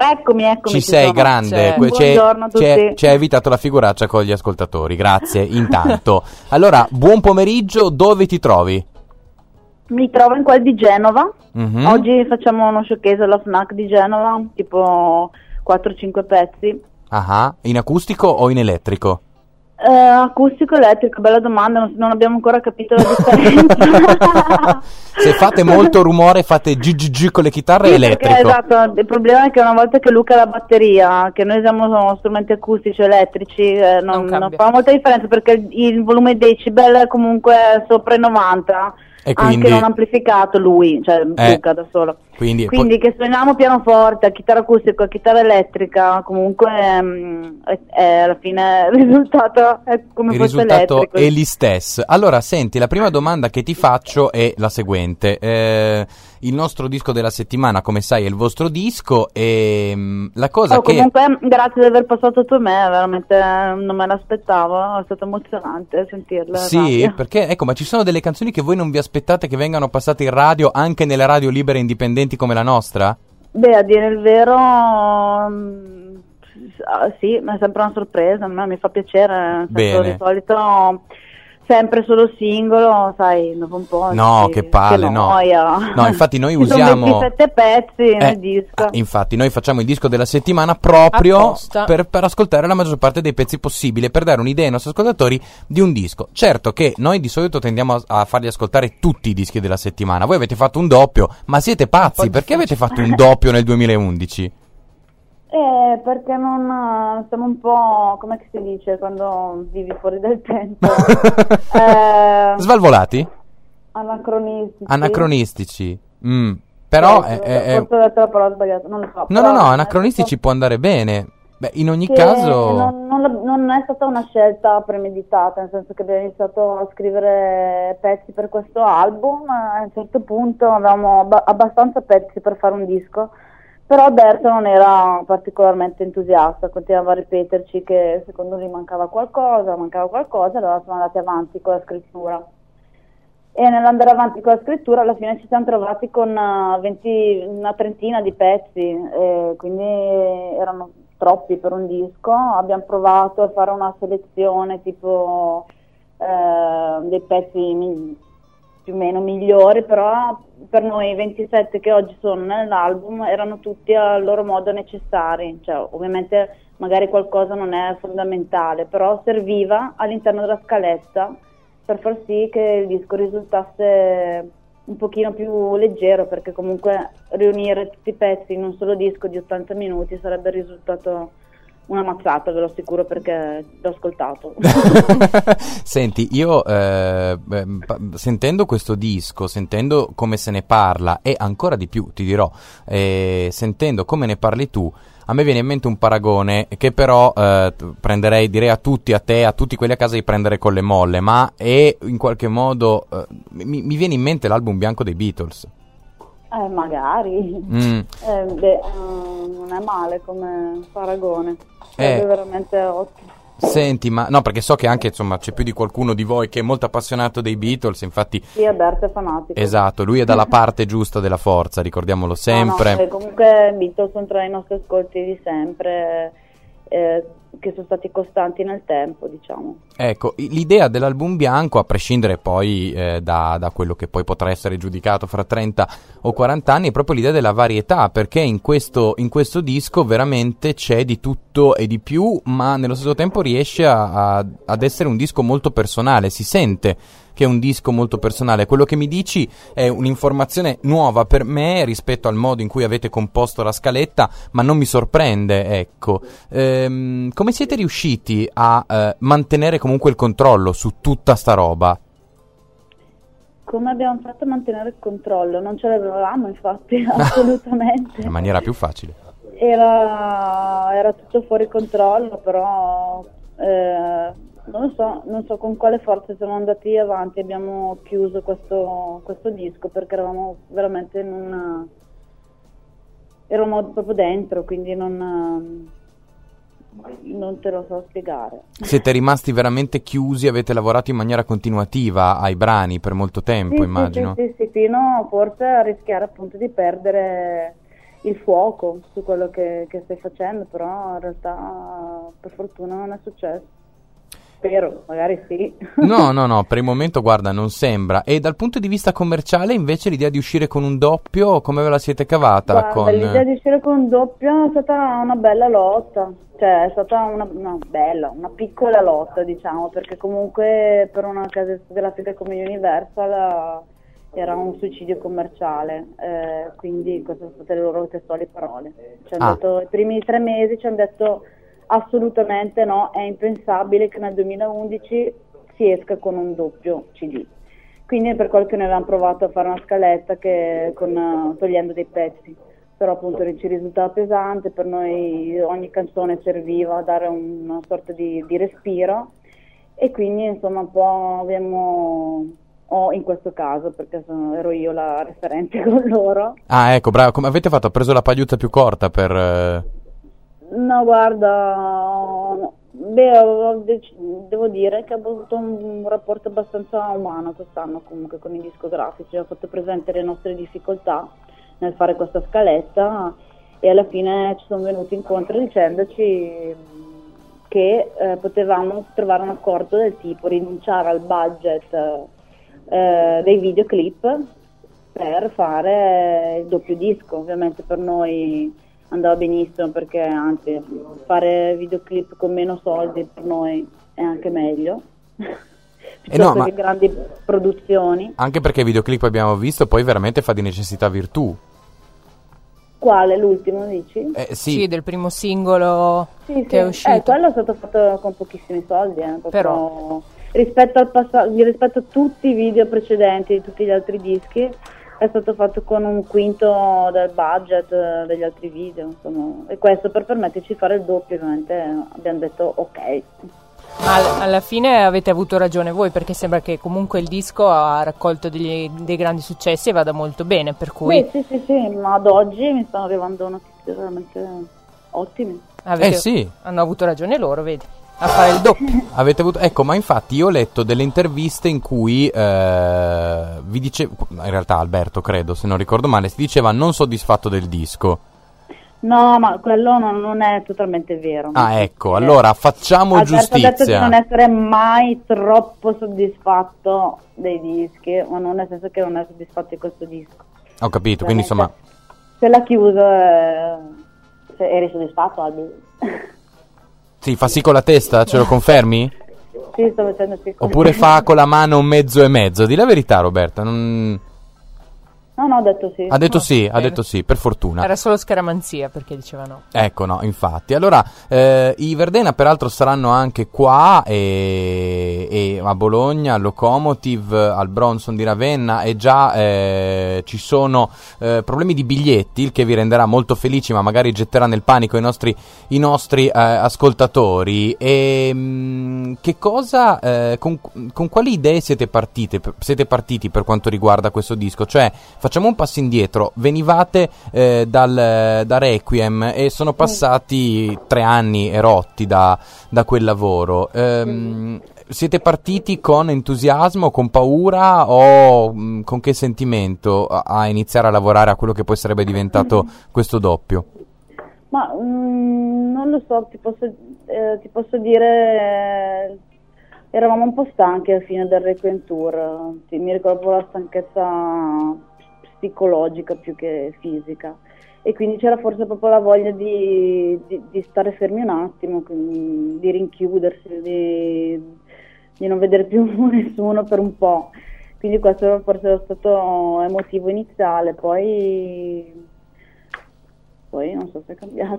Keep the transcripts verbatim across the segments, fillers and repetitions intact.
Eccomi, eccomi. Ci sei, sono. grande. C'è. Ci Buongiorno a tutti. ci hai evitato la figuraccia con gli ascoltatori, grazie. Intanto, allora, buon pomeriggio, dove ti trovi? Mi trovo in quel di Genova. Mm-hmm. Oggi facciamo uno showcase alla FNAC di Genova, tipo quattro cinque pezzi. Ah, in acustico o in elettrico? Eh, acustico elettrico, bella domanda, non, non abbiamo ancora capito la differenza. Se fate molto rumore fate gi gi gi con le chitarre Sì, elettrico. perché, esatto, il problema è che una volta che Luca ha la batteria, che noi usiamo strumenti acustici elettrici, eh, non, Non non cambia. fa molta differenza perché il, il volume decibel è comunque sopra i novanta. E quindi, anche non amplificato lui, cioè eh, Luca da solo. Quindi, Quindi poi, che suoniamo pianoforte, a chitarra acustica, a chitarra elettrica, comunque ehm, è, è alla fine il risultato è come il fosse risultato elettrico. è gli stesso. Allora, senti, la prima domanda che ti faccio è la seguente. Eh, il nostro disco della settimana, come sai, è il vostro disco e mh, la cosa Oh, che... comunque grazie di aver passato tu me, veramente non me l'aspettavo, è stato emozionante sentirla. Sì, perché ecco, ma ci sono delle canzoni che voi non vi aspettate che vengano passate in radio, anche nelle radio libere e indipendenti come la nostra? Beh, a dire il vero, mm, ah, sì, ma è sempre una sorpresa, a me mi fa piacere, nel senso, Bene. di solito sempre solo singolo, sai, dopo un po'. No, sì, che palle, no. noia. No, infatti noi Ci sono usiamo... ventisette pezzi Eh, nel disco. ah, infatti noi facciamo il disco della settimana proprio Apposta. per, per ascoltare la maggior parte dei pezzi possibile, per dare un'idea ai nostri ascoltatori di un disco. Certo che noi di solito tendiamo a, a fargli ascoltare tutti i dischi della settimana. Voi avete fatto un doppio, ma siete pazzi, perché avete fatto un doppio nel duemilaundici? Eh, perché non siamo un po', come si dice, quando vivi fuori del tempo. eh, Svalvolati? anacronistici. Anacronistici. Mm. Però Eh, è, è- è- forse ho detto la parola sbagliata, non lo so. No, però, no, no, eh, anacronistici può andare bene. Beh, in ogni che caso... non, non la- non è stata una scelta premeditata, nel senso che abbiamo iniziato a scrivere pezzi per questo album, a un certo punto avevamo abba- abbastanza pezzi per fare un disco, però Berto non era particolarmente entusiasta, continuava a ripeterci che secondo lui mancava qualcosa, mancava qualcosa, allora siamo andati avanti con la scrittura. E nell'andare avanti con la scrittura alla fine ci siamo trovati con uh, venti, una trentina di pezzi, e quindi erano troppi per un disco. Abbiamo provato a fare una selezione tipo eh, dei pezzi mi- più o meno migliori, però per noi i ventisette che oggi sono nell'album erano tutti a loro modo necessari, cioè ovviamente magari qualcosa non è fondamentale, però serviva all'interno della scaletta per far sì che il disco risultasse un pochino più leggero, perché comunque riunire tutti i pezzi in un solo disco di ottanta minuti sarebbe risultato una mazzata, ve lo assicuro, perché l'ho ascoltato. Senti, io eh, beh, pa- sentendo questo disco, sentendo come se ne parla e ancora di più, ti dirò, eh, sentendo come ne parli tu, a me viene in mente un paragone che però eh, t- prenderei, direi a tutti, a te, a tutti quelli a casa di prendere con le molle, ma è in qualche modo, eh, mi, mi viene in mente l'album bianco dei Beatles. Eh, magari. Mm. Eh, beh, eh, non è male come paragone. Sarebbe Eh. veramente ottimo. Senti, ma no, perché so che anche insomma c'è più di qualcuno di voi che è molto appassionato dei Beatles, infatti. Sì, Alberto è fanatico. Esatto, lui è dalla parte giusta della forza, ricordiamolo sempre. No, no, eh, comunque i Beatles sono tra i nostri ascolti di sempre, eh, che sono stati costanti nel tempo, diciamo. Ecco, i- l'idea dell'album bianco, a prescindere poi eh, da, da quello che poi potrà essere giudicato fra trenta o quaranta anni, è proprio l'idea della varietà, perché in questo, in questo disco veramente c'è di tutto e di più, ma nello stesso tempo riesce a- a- ad essere un disco molto personale, si sente che è un disco molto personale. Quello che mi dici è un'informazione nuova per me rispetto al modo in cui avete composto la scaletta, ma non mi sorprende, ecco. Ehm, come siete riusciti a eh, mantenere comunque il controllo su tutta sta roba? Come abbiamo fatto a mantenere il controllo? Non ce l'avevamo, infatti, assolutamente. In maniera più facile. Era, era tutto fuori controllo, però eh, non lo so, non so con quale forza siamo andati avanti. Abbiamo chiuso questo, questo disco perché eravamo veramente in una, eravamo proprio dentro, quindi non, non te lo so spiegare. Siete rimasti veramente chiusi, avete lavorato in maniera continuativa ai brani per molto tempo, Sì, immagino. Sì, sì, sì, fino forse a rischiare appunto di perdere il fuoco su quello che, che stai facendo, però in realtà per fortuna non è successo. Spero, magari sì. No, no, no, per il momento guarda non sembra. E dal punto di vista commerciale invece l'idea di uscire con un doppio, come ve la siete cavata? Guarda, con... l'idea di uscire con un doppio è stata una bella lotta, cioè è stata una, una bella, una piccola lotta diciamo, perché comunque per una casa discografica come Universal era un suicidio commerciale, eh, quindi queste sono state le loro testuali parole. Ci hanno Ah. detto, i primi tre mesi ci hanno detto assolutamente no, è impensabile che nel duemilaundici si esca con un doppio C D. Quindi è per quello che noi avevamo provato a fare una scaletta che con, uh, togliendo dei pezzi, però appunto ci risultava pesante, per noi ogni canzone serviva a dare un- una sorta di, di respiro e quindi insomma un po' abbiamo, o in questo caso perché sono- ero io la referente con loro. Ah, ecco, bravo, come avete fatto? Ha preso la pagliuzza più corta per... eh, No, guarda, beh, ho dec- devo dire che ho avuto un rapporto abbastanza umano quest'anno comunque con i discografici, ho fatto presente le nostre difficoltà nel fare questa scaletta e alla fine ci sono venuti incontro dicendoci che eh, potevamo trovare un accordo del tipo rinunciare al budget eh, dei videoclip per fare il doppio disco. Ovviamente per noi andava benissimo perché anzi fare videoclip con meno soldi per noi è anche meglio piuttosto no, che ma- grandi produzioni. Anche perché i videoclip abbiamo visto, poi veramente fa di necessità virtù. Quale? L'ultimo dici? Eh, Sì, sì, del primo singolo Sì, che sì. è uscito. Eh, quello è stato fatto con pochissimi soldi, eh, proprio Però- rispetto al passato, rispetto a tutti i video precedenti di tutti gli altri dischi, è stato fatto con un quinto del budget eh, degli altri video, insomma. E questo per permetterci di fare il doppio, ovviamente eh, abbiamo detto ok. Ma al- alla fine avete avuto ragione voi, perché sembra che comunque il disco ha raccolto degli- dei grandi successi e vada molto bene, per cui Beh, sì, sì, sì, ma ad oggi mi stanno arrivando notizie veramente ottime. avete- Eh, sì. hanno avuto ragione loro, vedi, a fare il doppio. avete avuto... Ecco, ma infatti io ho letto delle interviste in cui eh, vi dicevo... In realtà Alberto, credo, se non ricordo male, si diceva non soddisfatto del disco. No, ma quello non, non è totalmente vero. Ah, ecco, allora facciamo Alberto ha detto di giustizia. non essere mai troppo soddisfatto dei dischi, ma non nel senso che non è soddisfatto di questo disco. Ho capito, quindi insomma... Se l'ha chiuso, eh, se eri soddisfatto, Albi? Sì, fa sì con la testa, ce lo confermi? Sì, sto facendo sì. con- Oppure fa con la mano un mezzo e mezzo? Di la verità, Roberta, non... No, no, ho detto sì. Ha detto No, sì, ha bene. detto sì, per fortuna. Era solo scaramanzia, perché diceva no. Ecco, no, infatti. Allora, eh, i Verdena peraltro saranno anche qua e, e a Bologna, al Locomotive, al Bronson di Ravenna e già eh, ci sono eh, problemi di biglietti, il che vi renderà molto felici, ma magari getterà nel panico i nostri, i nostri eh, ascoltatori. E mh, che cosa, eh, con, con quali idee siete partite, siete partiti per quanto riguarda questo disco? Cioè, facciamo un passo indietro, venivate eh, dal, da Requiem e sono passati tre anni erotti da, da quel lavoro. Ehm, siete partiti con entusiasmo, con paura o mh, con che sentimento a, a iniziare a lavorare a quello che poi sarebbe diventato questo doppio? Ma mm, non lo so, ti posso, eh, ti posso dire, eh, eravamo un po' stanchi alla fine del Requiem Tour, sì, mi ricordo proprio la stanchezza psicologica più che fisica e quindi c'era forse proprio la voglia di, di, di stare fermi un attimo, quindi di rinchiudersi, di, di non vedere più nessuno per un po', quindi questo forse era stato emotivo iniziale, poi poi non so se è cambiato.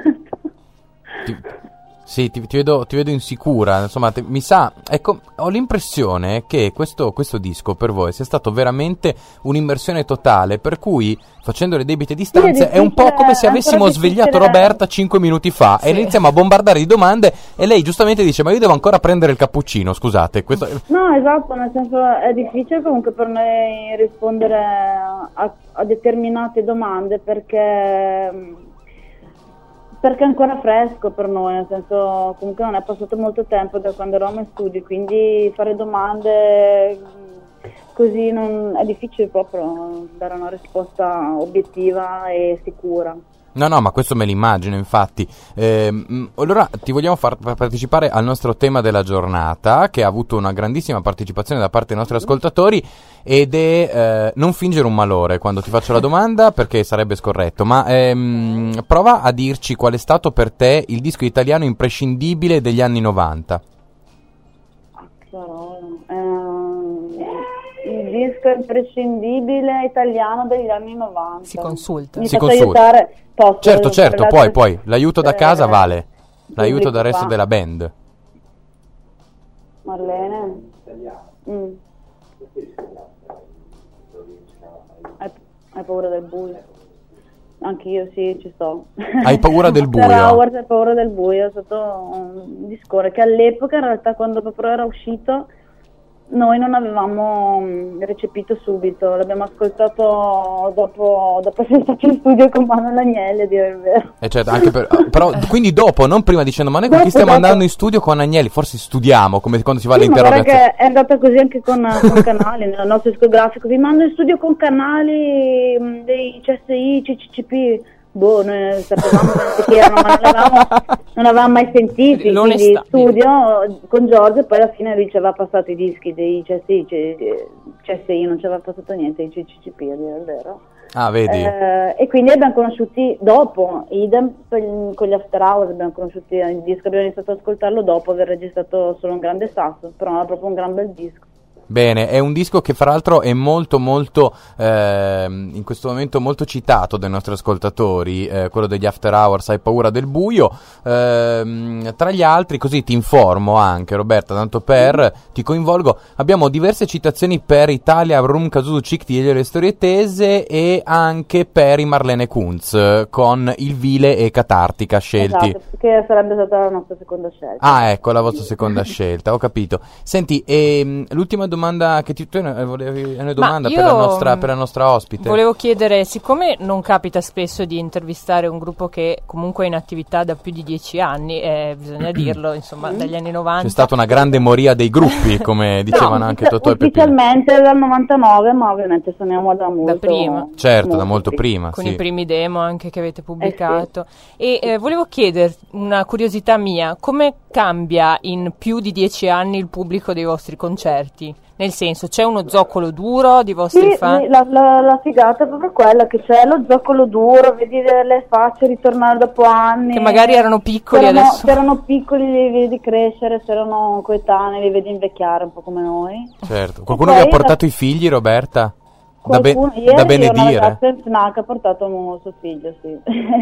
Ti- sì, ti, ti vedo, ti vedo insicura, insomma, te- mi sa, ecco, ho l'impressione che questo, questo disco per voi sia stato veramente un'immersione totale, per cui, facendo le debite distanze, Sì, è è un po' difficile, come se è avessimo ancora svegliato difficile. Roberta cinque minuti fa e Sì. iniziamo a bombardare di domande e lei giustamente dice, ma io devo ancora prendere il cappuccino, scusate, questo... No, esatto, nel senso è difficile comunque per noi rispondere a, a determinate domande perché perché è ancora fresco per noi, nel senso comunque non è passato molto tempo da quando eravamo in studio, quindi fare domande così non, è difficile proprio dare una risposta obiettiva e sicura. No, no, ma questo me l'immagino, infatti. Eh, allora ti vogliamo far partecipare al nostro tema della giornata, che ha avuto una grandissima partecipazione da parte dei nostri ascoltatori, ed è eh, non fingere un malore quando ti faccio la domanda, perché sarebbe scorretto, ma ehm, prova a dirci qual è stato per te il disco italiano imprescindibile degli anni novanta. Il disco imprescindibile italiano degli anni novanta. Si consulta. Mi si posso consulta. aiutare? Posso, Certo, certo, puoi, puoi. L'aiuto da casa eh, vale. L'aiuto dal resto qua. della band. Marlene? Mm. Hai, hai paura del buio? Anch'io sì, ci sto. Hai paura del buio? Per Howard hai paura del buio, è stato un discorso che all'epoca in realtà quando proprio era uscito noi non avevamo recepito subito, l'abbiamo ascoltato dopo, dopo essere stati in studio con Manuel Agnelli, a dire il vero. Eh certo, anche per, però quindi dopo, non prima, dicendo ma noi con Dopo, chi stiamo dopo. andando in studio con Agnelli, forse studiamo, come quando si va Sì, ma guarda all'interrogazione. che è andata così anche con, con Canali, nel nostro discografico, vi mando in studio con Canali mh, dei C S I, C C C P. Boh, noi sapevamo che erano, ma non avevamo, non avevamo mai sentiti, quindi in studio con Giorgio, poi alla fine lui ci aveva passato i dischi dei C S I, C S I non ci aveva passato niente, i C C C P, a dire il vero. Ah, vedi? Eh, e quindi abbiamo conosciuti dopo, idem per, con gli After Hours, abbiamo conosciuti il disco, abbiamo iniziato ad ascoltarlo dopo aver registrato solo un grande sasso, però era proprio un gran bel disco. Bene, è un disco che fra l'altro è molto molto eh, in questo momento molto citato dai nostri ascoltatori, eh, quello degli After Hours, Hai paura del buio, eh, tra gli altri, così ti informo anche Roberta, tanto per mm. ti coinvolgo, abbiamo diverse citazioni per Italia, Rum Kazuzu Cikti e le storie tese, e anche per i Marlene Kunz con Il vile e Catartica scelti. Esatto, che sarebbe stata la nostra seconda scelta. Ah, ecco, la vostra seconda scelta, ho capito. Senti, ehm, l'ultima domanda che ti tu volevi una domanda io per la nostra per la nostra ospite. Volevo chiedere, siccome non capita spesso di intervistare un gruppo che comunque è in attività da più di dieci anni, eh, bisogna dirlo, insomma, dagli anni novanta. C'è stata una grande moria dei gruppi, come dicevano no, anche Totò e Peppino. Ufficialmente dal novantanove, ma ovviamente suoniamo da molto. Da prima. Certo, molto da molto prima. prima, Con sì. i primi demo anche che avete pubblicato. Eh, sì. E eh, volevo chiedere, una curiosità mia, come cambia in più di dieci anni il pubblico dei vostri concerti? Nel senso, c'è uno zoccolo duro di vostri sì, fan? La, la, la figata è proprio quella, che c'è lo zoccolo duro, vedi le facce ritornare dopo anni. Che magari erano piccoli erano, adesso. Se erano piccoli li vedi crescere, se erano coetanei li vedi invecchiare un po' come noi. Certo. Qualcuno vi ha portato la... i figli, Roberta? Da, be- ieri da benedire. Una ragazza in FNAC ha portato suo figlio, sì.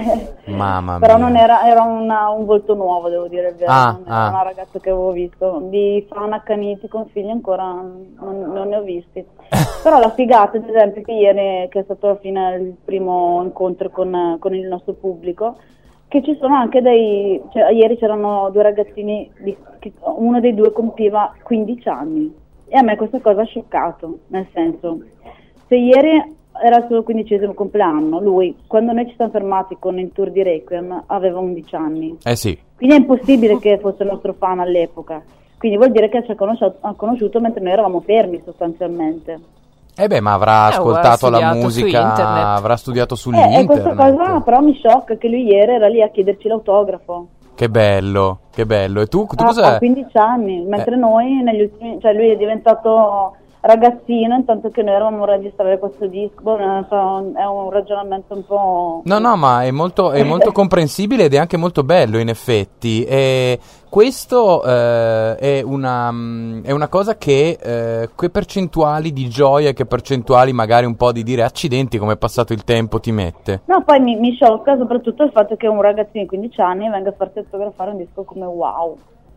Mamma Però mia. non era, era una, un volto nuovo, devo dire il vero. Ah, non era ah. una ragazza che avevo visto. Di fan accaniti con figli ancora non, non ne ho visti. Però la figata, ad esempio, che ieri, che è stato alla fine il primo incontro con, con il nostro pubblico, che ci sono anche dei... Cioè, ieri c'erano due ragazzini, di, che, uno dei due compiva quindici anni. E a me questa cosa ha scioccato, nel senso... Se ieri era il suo quindicesimo compleanno, lui, quando noi ci siamo fermati con il tour di Requiem, aveva undici anni. Eh sì. Quindi è impossibile che fosse il nostro fan all'epoca. Quindi vuol dire che ci ha conosciuto, ha conosciuto mentre noi eravamo fermi, sostanzialmente. Eh beh, ma avrà Eh, ascoltato la musica, su avrà studiato Eh, sull'internet. e questa cosa però mi sciocca, che lui ieri era lì a chiederci l'autografo. Che bello, che bello. E tu, tu Ah, cosa... ha quindici anni, mentre Eh. noi negli ultimi... Cioè lui è diventato... ragazzino, intanto che noi eravamo a registrare questo disco, non so, è un ragionamento un po'... No, no, ma è molto, è molto comprensibile ed è anche molto bello in effetti. E questo eh, è, una, mh, è una cosa che, eh, che percentuali di gioia, che percentuali magari un po' di dire accidenti come è passato il tempo ti mette? No, poi mi, mi sciocca soprattutto il fatto che un ragazzino di quindici anni venga a farsi autografare un disco come Wow.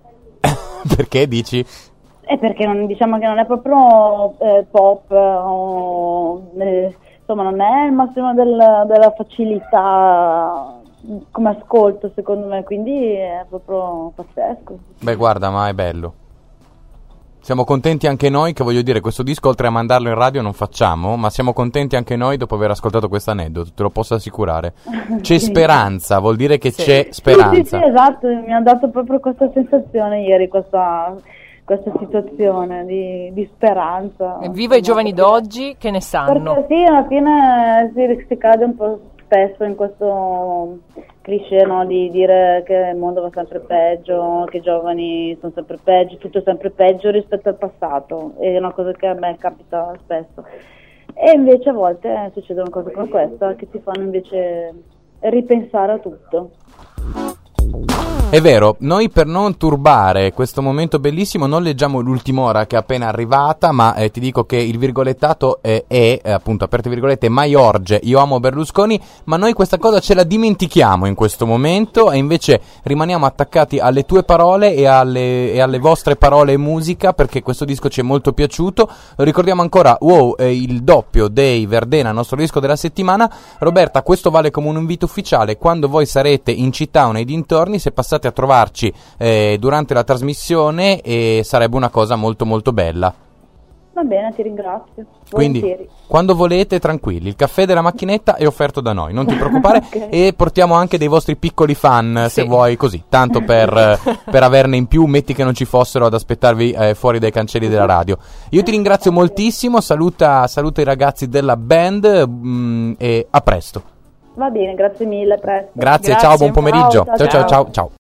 Perché dici? È perché non, diciamo che non è proprio eh, pop, o, eh, insomma non è il massimo del, della facilità come ascolto secondo me, quindi è proprio pazzesco. Beh guarda, ma è bello. Siamo contenti anche noi, che voglio dire, questo disco oltre a mandarlo in radio non facciamo, ma siamo contenti anche noi dopo aver ascoltato questo aneddoto, te lo posso assicurare. C'è Sì. speranza, vuol dire che Sì. c'è Sì, speranza. sì, sì, esatto, mi ha dato proprio questa sensazione ieri, questa... questa situazione di, di speranza. E viva i giovani d'oggi che ne sanno. Perché sì, alla fine si, si cade un po' spesso in questo cliché, no, di dire che il mondo va sempre peggio, che i giovani sono sempre peggio, tutto è sempre peggio rispetto al passato, è una cosa che a me capita spesso. E invece a volte succedono cose come questa che ti fanno invece ripensare a tutto. È vero, noi per non turbare questo momento bellissimo non leggiamo l'ultima ora che è appena arrivata, ma eh, ti dico che il virgolettato è, è eh, appunto, aperte virgolette, Maiorge, io amo Berlusconi, ma noi questa cosa ce la dimentichiamo in questo momento e invece rimaniamo attaccati alle tue parole e alle, e alle vostre parole e musica, perché questo disco ci è molto piaciuto. Lo ricordiamo ancora, wow, eh, il doppio dei Verdena, il nostro disco della settimana. Roberta, questo vale come un invito ufficiale: quando voi sarete in città o nei dintorni, se passate a trovarci eh, durante la trasmissione, e sarebbe una cosa molto molto bella. Va bene, ti ringrazio. Quindi Volentieri. quando volete, tranquilli, il caffè della macchinetta è offerto da noi, non ti preoccupare. Okay. E portiamo anche dei vostri piccoli fan, sì, se vuoi, così, tanto per, per averne in più, metti che non ci fossero ad aspettarvi eh, fuori dai cancelli della radio. Io ti ringrazio moltissimo, saluta, saluta i ragazzi della band mh, e a presto. Va bene, grazie mille, a presto. Grazie, Grazie. ciao, buon pomeriggio. Ciao, ciao, ciao, ciao. ciao. ciao.